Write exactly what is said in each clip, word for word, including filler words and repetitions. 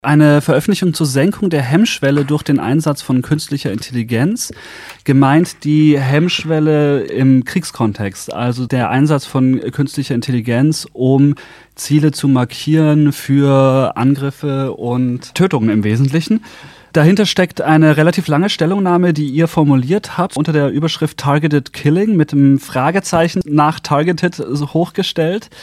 Eine Veröffentlichung zur Senkung der Hemmschwelle durch den Einsatz von künstlicher Intelligenz. Gemeint die Hemmschwelle im Kriegskontext, also der Einsatz von künstlicher Intelligenz, um Ziele zu markieren für Angriffe und Tötungen im Wesentlichen. Dahinter steckt eine relativ lange Stellungnahme, die ihr formuliert habt, unter der Überschrift Targeted Killing mit dem Fragezeichen nach Targeted hochgestellt.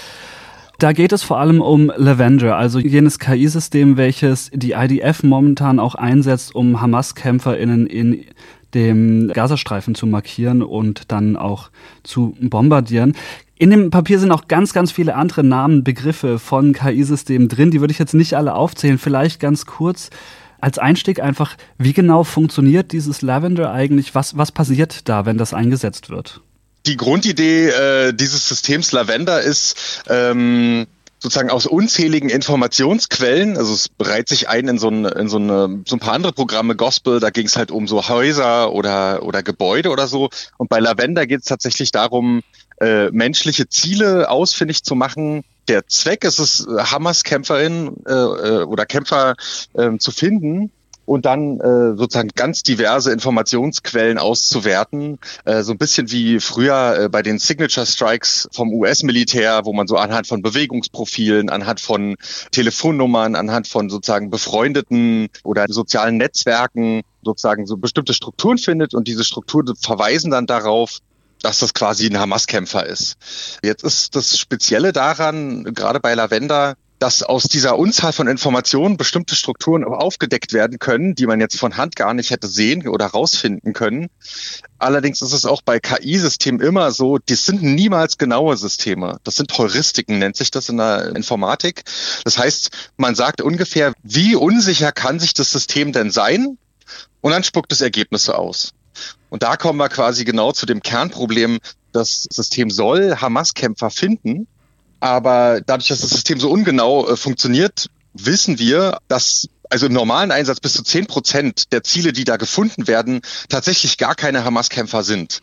Da geht es vor allem um Lavender, also jenes K I-System, welches die I D F momentan auch einsetzt, um Hamas-KämpferInnen in dem Gazastreifen zu markieren und dann auch zu bombardieren. In dem Papier sind auch ganz, ganz viele andere Namen, Begriffe von K I-Systemen drin. Die würde ich jetzt nicht alle aufzählen. Vielleicht ganz kurz als Einstieg einfach, wie genau funktioniert dieses Lavender eigentlich? Was, was passiert da, wenn das eingesetzt wird? Die Grundidee äh, dieses Systems Lavender ist ähm, sozusagen aus unzähligen Informationsquellen, also es reiht sich ein in so, ein, in so, eine, so ein paar andere Programme, Gospel, da ging es halt um so Häuser oder, oder Gebäude oder so. Und bei Lavender geht es tatsächlich darum, äh, menschliche Ziele ausfindig zu machen. Der Zweck ist es, Hamas-KämpferInnen äh, oder Kämpfer äh, zu finden und dann äh, sozusagen ganz diverse Informationsquellen auszuwerten. Äh, so ein bisschen wie früher äh, bei den Signature Strikes vom U S-Militär, wo man so anhand von Bewegungsprofilen, anhand von Telefonnummern, anhand von sozusagen befreundeten oder sozialen Netzwerken sozusagen so bestimmte Strukturen findet und diese Strukturen verweisen dann darauf, dass das quasi ein Hamas-Kämpfer ist. Jetzt ist das Spezielle daran, gerade bei Lavender, dass aus dieser Unzahl von Informationen bestimmte Strukturen aufgedeckt werden können, die man jetzt von Hand gar nicht hätte sehen oder rausfinden können. Allerdings ist es auch bei K I-Systemen immer so, die sind niemals genaue Systeme. Das sind Heuristiken, nennt sich das in der Informatik. Das heißt, man sagt ungefähr, wie unsicher kann sich das System denn sein? Und dann spuckt es Ergebnisse aus. Und da kommen wir quasi genau zu dem Kernproblem, das System soll Hamas-Kämpfer finden. Aber dadurch, dass das System so ungenau äh, funktioniert, wissen wir, dass also im normalen Einsatz bis zu zehn Prozent der Ziele, die da gefunden werden, tatsächlich gar keine Hamas-Kämpfer sind.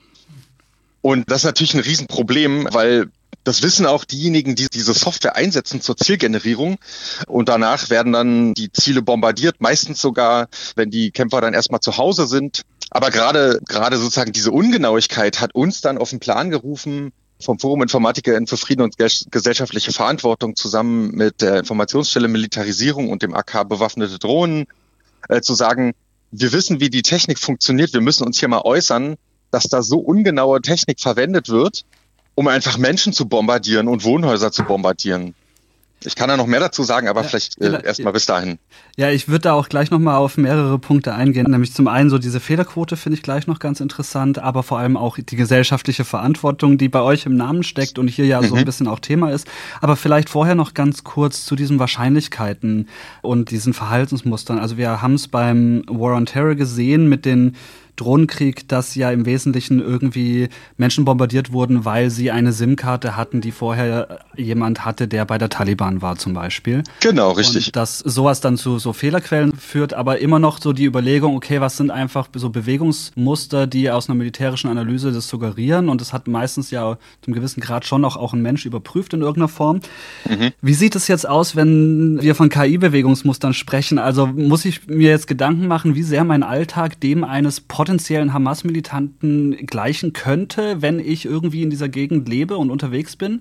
Und das ist natürlich ein Riesenproblem, weil das wissen auch diejenigen, die diese Software einsetzen zur Zielgenerierung. Und danach werden dann die Ziele bombardiert, meistens sogar, wenn die Kämpfer dann erstmal zu Hause sind. Aber gerade gerade sozusagen diese Ungenauigkeit hat uns dann auf den Plan gerufen, vom Forum InformatikerInnen für Frieden und gesellschaftliche Verantwortung zusammen mit der Informationsstelle Militarisierung und dem A K Bewaffnete Drohnen äh, zu sagen, wir wissen, wie die Technik funktioniert, wir müssen uns hier mal äußern, dass da so ungenaue Technik verwendet wird, um einfach Menschen zu bombardieren und Wohnhäuser zu bombardieren. Ich kann da noch mehr dazu sagen, aber ja, vielleicht äh, erstmal bis dahin. Ja, ich würde da auch gleich nochmal auf mehrere Punkte eingehen. Nämlich zum einen so diese Fehlerquote finde ich gleich noch ganz interessant, aber vor allem auch die gesellschaftliche Verantwortung, die bei euch im Namen steckt und hier ja mhm. so ein bisschen auch Thema ist. Aber vielleicht vorher noch ganz kurz zu diesen Wahrscheinlichkeiten und diesen Verhaltensmustern. Also wir haben es beim War on Terror gesehen mit den Drohnenkrieg, dass ja im Wesentlichen irgendwie Menschen bombardiert wurden, weil sie eine SIM-Karte hatten, die vorher jemand hatte, der bei der Taliban war zum Beispiel. Genau, richtig. Und dass sowas dann zu so Fehlerquellen führt, aber immer noch so die Überlegung, okay, was sind einfach so Bewegungsmuster, die aus einer militärischen Analyse das suggerieren, und das hat meistens ja zum gewissen Grad schon auch, auch ein Mensch überprüft in irgendeiner Form. Mhm. Wie sieht es jetzt aus, wenn wir von K I-Bewegungsmustern sprechen? Also muss ich mir jetzt Gedanken machen, wie sehr mein Alltag dem eines potenziellen Hamas-Militanten gleichen könnte, wenn ich irgendwie in dieser Gegend lebe und unterwegs bin?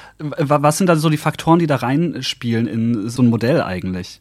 Was sind da so die Faktoren, die da reinspielen in so ein Modell eigentlich?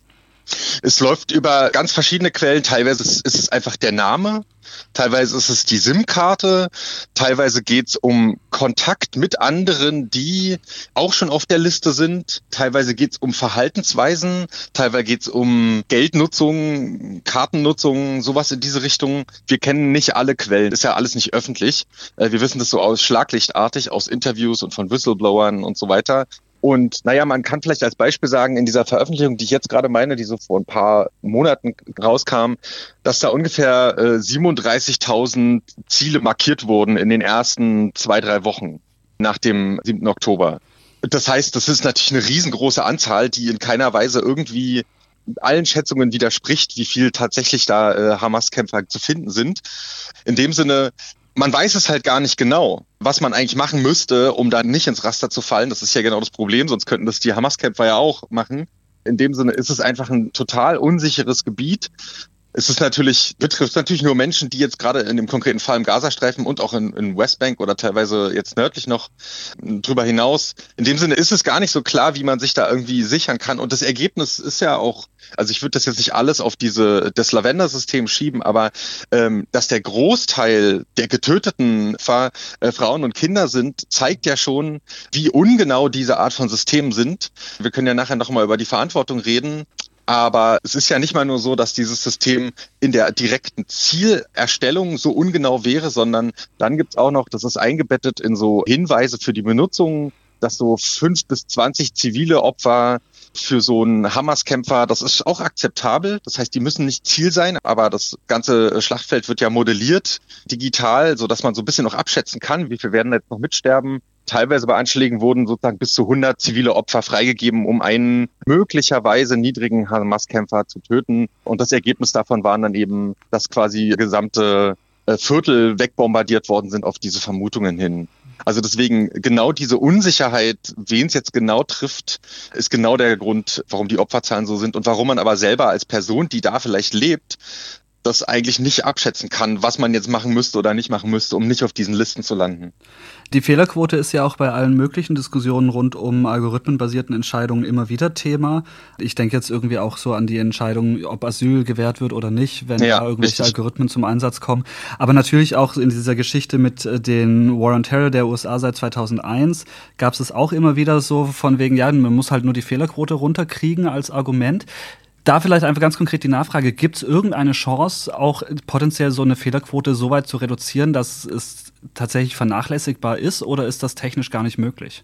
Es läuft über ganz verschiedene Quellen. Teilweise ist es einfach der Name, teilweise ist es die SIM-Karte, teilweise geht es um Kontakt mit anderen, die auch schon auf der Liste sind, teilweise geht es um Verhaltensweisen, teilweise geht es um Geldnutzung, Kartennutzung, sowas in diese Richtung. Wir kennen nicht alle Quellen, ist ja alles nicht öffentlich. Wir wissen das so aus schlaglichtartig, aus Interviews und von Whistleblowern und so weiter. Und naja, man kann vielleicht als Beispiel sagen, in dieser Veröffentlichung, die ich jetzt gerade meine, die so vor ein paar Monaten rauskam, dass da ungefähr äh, siebenunddreißigtausend Ziele markiert wurden in den ersten zwei, drei Wochen nach dem siebten Oktober. Das heißt, das ist natürlich eine riesengroße Anzahl, die in keiner Weise irgendwie allen Schätzungen widerspricht, wie viel tatsächlich da äh, Hamas-Kämpfer zu finden sind. In dem Sinne, man weiß es halt gar nicht genau, was man eigentlich machen müsste, um da nicht ins Raster zu fallen. Das ist ja genau das Problem, sonst könnten das die Hamas-Kämpfer ja auch machen. In dem Sinne ist es einfach ein total unsicheres Gebiet. Es ist natürlich, betrifft natürlich nur Menschen, die jetzt gerade in dem konkreten Fall im Gazastreifen und auch in, in Westbank oder teilweise jetzt nördlich noch drüber hinaus. In dem Sinne ist es gar nicht so klar, wie man sich da irgendwie sichern kann. Und das Ergebnis ist ja auch, also ich würde das jetzt nicht alles auf diese das Lavender-System schieben, aber ähm, dass der Großteil der getöteten Fa- äh, Frauen und Kinder sind, zeigt ja schon, wie ungenau diese Art von Systemen sind. Wir können ja nachher nochmal über die Verantwortung reden. Aber es ist ja nicht mal nur so, dass dieses System in der direkten Zielerstellung so ungenau wäre, sondern dann gibt's auch noch, das ist eingebettet in so Hinweise für die Benutzung, dass so fünf bis zwanzig zivile Opfer für so einen Hamas-Kämpfer, das ist auch akzeptabel. Das heißt, die müssen nicht Ziel sein, aber das ganze Schlachtfeld wird ja modelliert digital, so dass man so ein bisschen noch abschätzen kann, wie viel werden jetzt noch mitsterben. Teilweise bei Anschlägen wurden sozusagen bis zu hundert zivile Opfer freigegeben, um einen möglicherweise niedrigen Hamas-Kämpfer zu töten. Und das Ergebnis davon waren dann eben, dass quasi gesamte Viertel wegbombardiert worden sind auf diese Vermutungen hin. Also deswegen genau diese Unsicherheit, wen es jetzt genau trifft, ist genau der Grund, warum die Opferzahlen so sind und warum man aber selber als Person, die da vielleicht lebt, das eigentlich nicht abschätzen kann, was man jetzt machen müsste oder nicht machen müsste, um nicht auf diesen Listen zu landen. Die Fehlerquote ist ja auch bei allen möglichen Diskussionen rund um algorithmenbasierten Entscheidungen immer wieder Thema. Ich denke jetzt irgendwie auch so an die Entscheidung, ob Asyl gewährt wird oder nicht, wenn ja, da irgendwelche richtig. Algorithmen zum Einsatz kommen. Aber natürlich auch in dieser Geschichte mit den War on Terror der U S A seit zweitausendeins gab es es auch immer wieder so von wegen, ja, man muss halt nur die Fehlerquote runterkriegen als Argument. Da vielleicht einfach ganz konkret die Nachfrage, gibt es irgendeine Chance, auch potenziell so eine Fehlerquote so weit zu reduzieren, dass es tatsächlich vernachlässigbar ist, oder ist das technisch gar nicht möglich?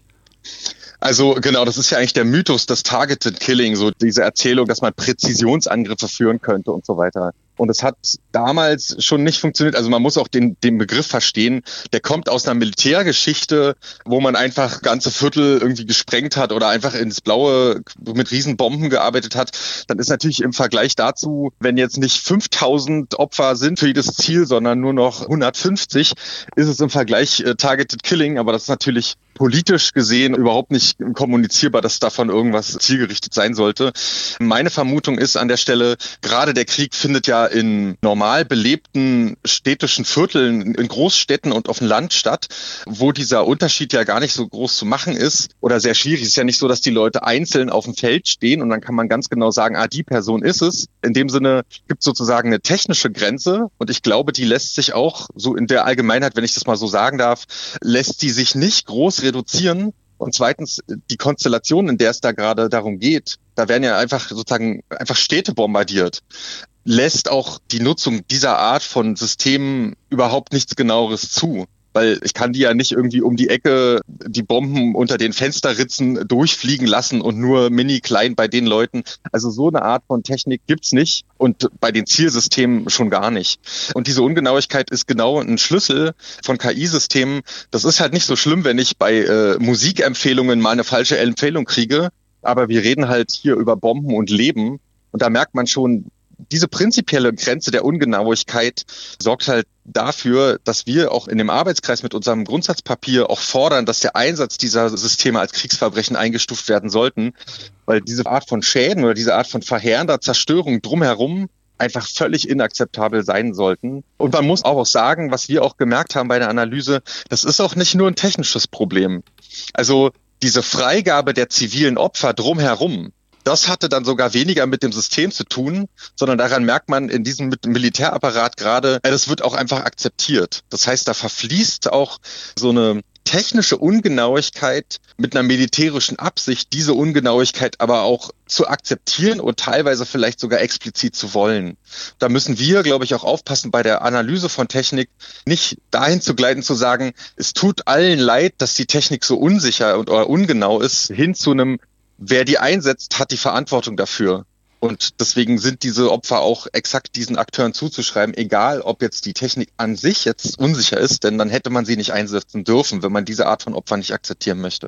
Also genau, das ist ja eigentlich der Mythos des Targeted Killing, so diese Erzählung, dass man Präzisionsangriffe führen könnte und so weiter. Und es hat damals schon nicht funktioniert. Also man muss auch den, den Begriff verstehen. Der kommt aus einer Militärgeschichte, wo man einfach ganze Viertel irgendwie gesprengt hat oder einfach ins Blaue mit Riesenbomben gearbeitet hat. Dann ist natürlich im Vergleich dazu, wenn jetzt nicht fünftausend Opfer sind für jedes Ziel, sondern nur noch hundertfünfzig, ist es im Vergleich äh, Targeted Killing. Aber das ist natürlich politisch gesehen überhaupt nicht kommunizierbar, dass davon irgendwas zielgerichtet sein sollte. Meine Vermutung ist an der Stelle, gerade der Krieg findet ja in normal belebten städtischen Vierteln, in Großstädten und auf dem Land statt, wo dieser Unterschied ja gar nicht so groß zu machen ist oder sehr schwierig. Es ist ja nicht so, dass die Leute einzeln auf dem Feld stehen und dann kann man ganz genau sagen, ah, die Person ist es. In dem Sinne gibt es sozusagen eine technische Grenze und ich glaube, die lässt sich auch so in der Allgemeinheit, wenn ich das mal so sagen darf, lässt die sich nicht groß reduzieren. Und zweitens, die Konstellation, in der es da gerade darum geht, da werden ja einfach sozusagen einfach Städte bombardiert, lässt auch die Nutzung dieser Art von Systemen überhaupt nichts Genaueres zu. Weil ich kann die ja nicht irgendwie um die Ecke die Bomben unter den Fensterritzen durchfliegen lassen und nur mini klein bei den Leuten. Also so eine Art von Technik gibt's nicht und bei den Zielsystemen schon gar nicht. Und diese Ungenauigkeit ist genau ein Schlüssel von K I-Systemen. Das ist halt nicht so schlimm, wenn ich bei äh, Musikempfehlungen mal eine falsche Empfehlung kriege. Aber wir reden halt hier über Bomben und Leben. Und da merkt man schon, diese prinzipielle Grenze der Ungenauigkeit sorgt halt dafür, dass wir auch in dem Arbeitskreis mit unserem Grundsatzpapier auch fordern, dass der Einsatz dieser Systeme als Kriegsverbrechen eingestuft werden sollten, weil diese Art von Schäden oder diese Art von verheerender Zerstörung drumherum einfach völlig inakzeptabel sein sollten. Und man muss auch sagen, was wir auch gemerkt haben bei der Analyse, das ist auch nicht nur ein technisches Problem. Also diese Freigabe der zivilen Opfer drumherum, das hatte dann sogar weniger mit dem System zu tun, sondern daran merkt man in diesem Militärapparat gerade, das wird auch einfach akzeptiert. Das heißt, da verfließt auch so eine technische Ungenauigkeit mit einer militärischen Absicht, diese Ungenauigkeit aber auch zu akzeptieren und teilweise vielleicht sogar explizit zu wollen. Da müssen wir, glaube ich, auch aufpassen bei der Analyse von Technik, nicht dahin zu gleiten, zu sagen, es tut allen leid, dass die Technik so unsicher und oder ungenau ist, hin zu einem, wer die einsetzt, hat die Verantwortung dafür. Und deswegen sind diese Opfer auch exakt diesen Akteuren zuzuschreiben, egal ob jetzt die Technik an sich jetzt unsicher ist, denn dann hätte man sie nicht einsetzen dürfen, wenn man diese Art von Opfern nicht akzeptieren möchte.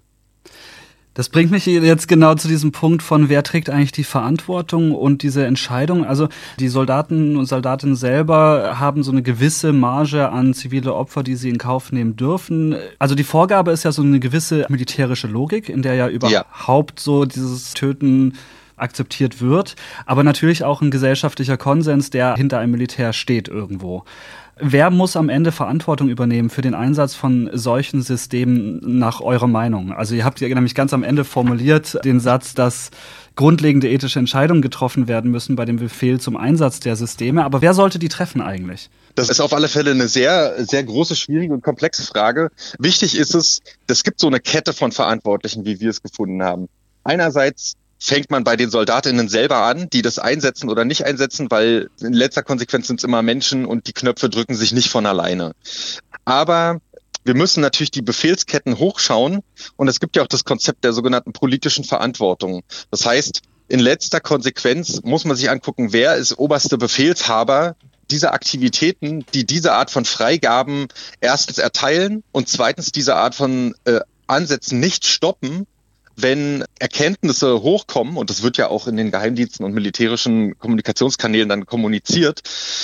Das bringt mich jetzt genau zu diesem Punkt von, wer trägt eigentlich die Verantwortung und diese Entscheidung. Also die Soldaten und Soldatinnen selber haben so eine gewisse Marge an zivile Opfer, die sie in Kauf nehmen dürfen. Also die Vorgabe ist ja so eine gewisse militärische Logik, in der ja überhaupt ja. so dieses Töten akzeptiert wird, aber natürlich auch ein gesellschaftlicher Konsens, der hinter einem Militär steht irgendwo. Wer muss am Ende Verantwortung übernehmen für den Einsatz von solchen Systemen nach eurer Meinung? Also ihr habt ja nämlich ganz am Ende formuliert den Satz, dass grundlegende ethische Entscheidungen getroffen werden müssen bei dem Befehl zum Einsatz der Systeme. Aber wer sollte die treffen eigentlich? Das ist auf alle Fälle eine sehr, sehr große, schwierige und komplexe Frage. Wichtig ist es, es gibt so eine Kette von Verantwortlichen, wie wir es gefunden haben. Einerseits fängt man bei den SoldatInnen selber an, die das einsetzen oder nicht einsetzen, weil in letzter Konsequenz sind es immer Menschen und die Knöpfe drücken sich nicht von alleine. Aber wir müssen natürlich die Befehlsketten hochschauen und es gibt ja auch das Konzept der sogenannten politischen Verantwortung. Das heißt, in letzter Konsequenz muss man sich angucken, wer ist oberste Befehlshaber dieser Aktivitäten, die diese Art von Freigaben erstens erteilen und zweitens diese Art von äh, Ansätzen nicht stoppen, wenn Erkenntnisse hochkommen, und das wird ja auch in den Geheimdiensten und militärischen Kommunikationskanälen dann kommuniziert,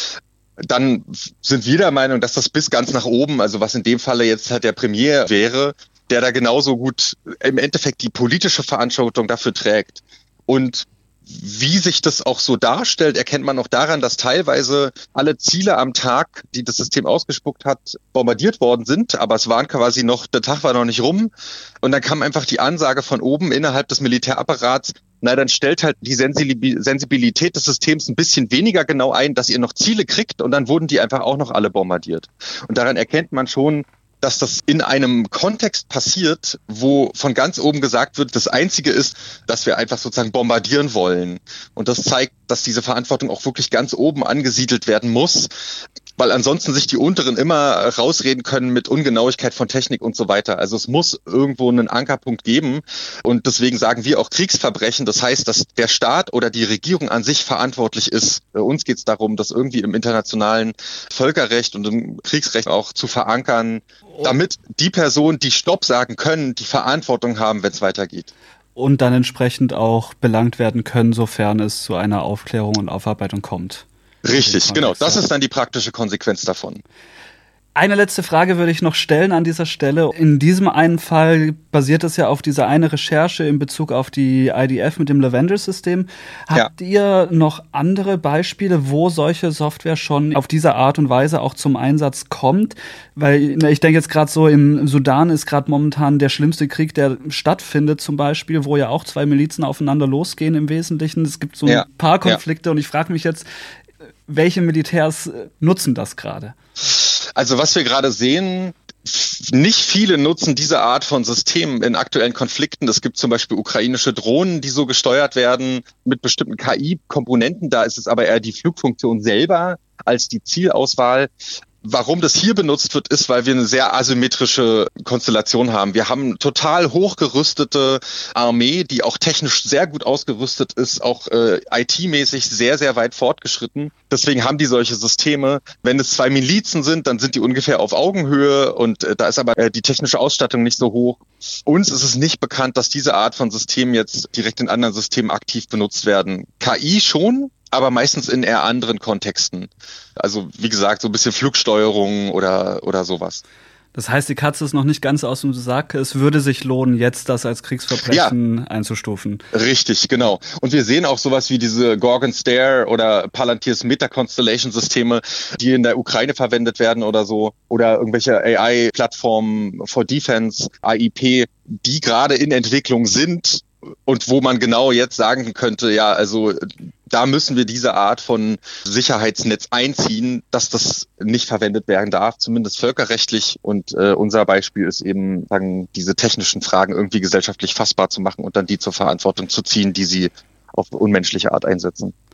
dann sind wir der Meinung, dass das bis ganz nach oben, also was in dem Falle jetzt halt der Premier wäre, der da genauso gut im Endeffekt die politische Verantwortung dafür trägt. Und wie sich das auch so darstellt, erkennt man auch daran, dass teilweise alle Ziele am Tag, die das System ausgespuckt hat, bombardiert worden sind. Aber es waren quasi noch, der Tag war noch nicht rum. Und dann kam einfach die Ansage von oben innerhalb des Militärapparats, na, dann stellt halt die Sensibilität des Systems ein bisschen weniger genau ein, dass ihr noch Ziele kriegt. Und dann wurden die einfach auch noch alle bombardiert. Und daran erkennt man schon, dass das in einem Kontext passiert, wo von ganz oben gesagt wird, das Einzige ist, dass wir einfach sozusagen bombardieren wollen. Und das zeigt, dass diese Verantwortung auch wirklich ganz oben angesiedelt werden muss, weil ansonsten sich die Unteren immer rausreden können mit Ungenauigkeit von Technik und so weiter. Also es muss irgendwo einen Ankerpunkt geben und deswegen sagen wir auch Kriegsverbrechen. Das heißt, dass der Staat oder die Regierung an sich verantwortlich ist. Bei uns geht es darum, das irgendwie im internationalen Völkerrecht und im Kriegsrecht auch zu verankern, damit die Personen, die Stopp sagen können, die Verantwortung haben, wenn es weitergeht. Und dann entsprechend auch belangt werden können, sofern es zu einer Aufklärung und Aufarbeitung kommt. Richtig, genau. Das ist dann die praktische Konsequenz davon. Eine letzte Frage würde ich noch stellen an dieser Stelle. In diesem einen Fall basiert es ja auf dieser eine Recherche in Bezug auf die I D F mit dem Lavender-System. Habt ja. ihr noch andere Beispiele, wo solche Software schon auf diese Art und Weise auch zum Einsatz kommt? Weil ich denke jetzt gerade so, im Sudan ist gerade momentan der schlimmste Krieg, der stattfindet zum Beispiel, wo ja auch zwei Milizen aufeinander losgehen im Wesentlichen. Es gibt so ein ja. paar Konflikte ja. und ich frage mich jetzt, welche Militärs nutzen das gerade? Also was wir gerade sehen, nicht viele nutzen diese Art von Systemen in aktuellen Konflikten. Es gibt zum Beispiel ukrainische Drohnen, die so gesteuert werden mit bestimmten K I-Komponenten. Da ist es aber eher die Flugfunktion selber als die Zielauswahl. Warum das hier benutzt wird, ist, weil wir eine sehr asymmetrische Konstellation haben. Wir haben total hochgerüstete Armee, die auch technisch sehr gut ausgerüstet ist, auch äh, I T-mäßig sehr, sehr weit fortgeschritten. Deswegen haben die solche Systeme. Wenn es zwei Milizen sind, dann sind die ungefähr auf Augenhöhe und äh, da ist aber äh, die technische Ausstattung nicht so hoch. Uns ist es nicht bekannt, dass diese Art von Systemen jetzt direkt in anderen Systemen aktiv benutzt werden. K I schon, aber meistens in eher anderen Kontexten. Also wie gesagt, so ein bisschen Flugsteuerung oder oder sowas. Das heißt, die Katze ist noch nicht ganz aus dem Sack. Es würde sich lohnen, jetzt das als Kriegsverbrechen ja. einzustufen. Richtig, genau. Und wir sehen auch sowas wie diese Gorgon Stare oder Palantir's Meta-Constellation-Systeme, die in der Ukraine verwendet werden oder so. Oder irgendwelche A I-Plattformen for Defense, A I P, die gerade in Entwicklung sind. Und wo man genau jetzt sagen könnte, ja, also da müssen wir diese Art von Sicherheitsnetz einziehen, dass das nicht verwendet werden darf, zumindest völkerrechtlich. Und äh, unser Beispiel ist eben, sagen, diese technischen Fragen irgendwie gesellschaftlich fassbar zu machen und dann die zur Verantwortung zu ziehen, die sie auf unmenschliche Art einsetzen.